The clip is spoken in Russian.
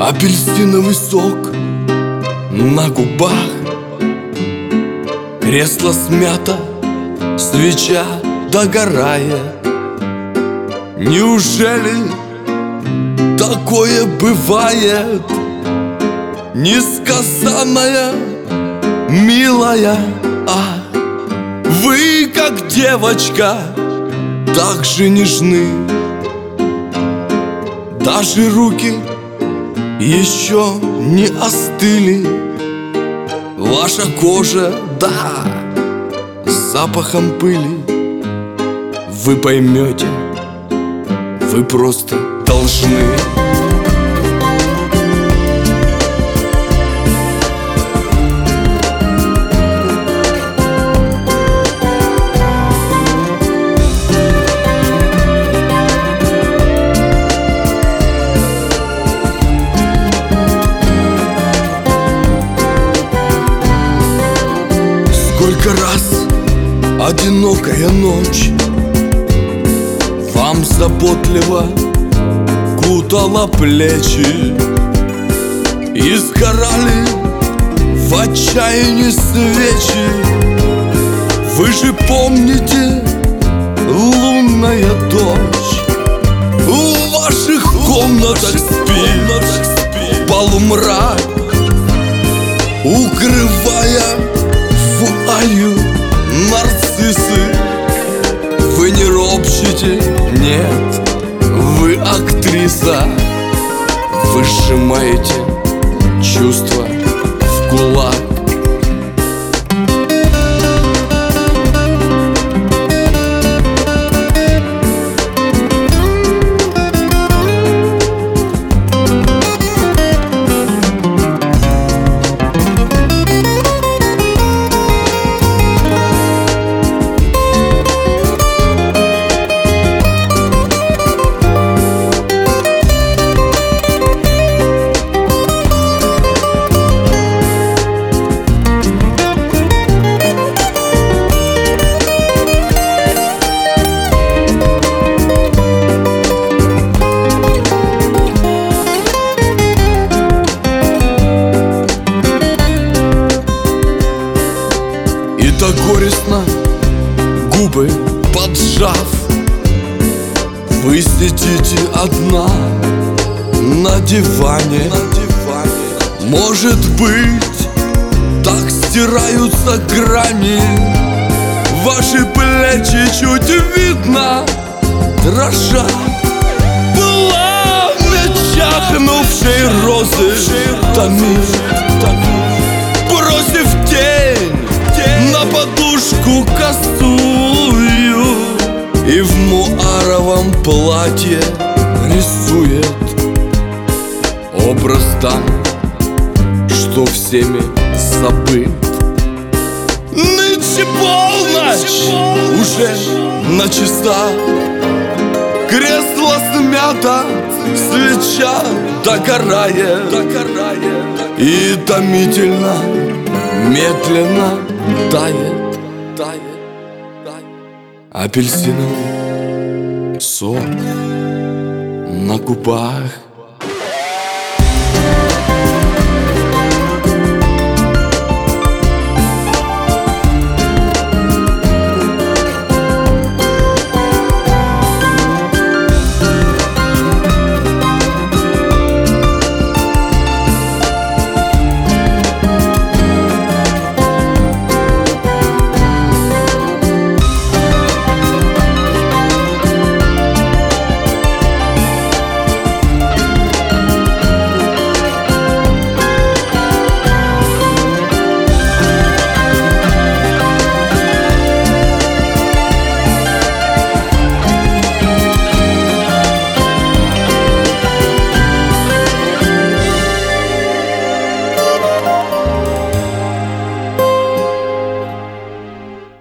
Апельсиновый сок на губах, кресло смято, свеча догорает. Неужели такое бывает? Несказанная, милая, вы, как девочка, так же нежны. Даже руки еще не остыли. Ваша кожа, да, с запахом пыли. Вы поймете, вы просто должны. Сколько раз одинокая ночь вам заботливо кутала плечи, и сгорали в отчаянии свечи. Вы же помните, лунная дочь в ваших комнатах спит полумрак, укрывая вуалью нарциссы. Вы не ропщите, нет, вы актриса. Вы сжимаете чувства в кулак. И так горестно, губы поджав, вы сидите одна на диване. Может быть, так стираются грани. Ваши плечи чуть видно дрожат. Пламя чахнувшей розы томит, бросив тень на подушку косую, и в муаровом платье рисует образ там, что всеми забыт. Нынче полночь уже на часах, кресло смято, свеча догорает, и томительно, медленно тает апельсиновый сок на губах.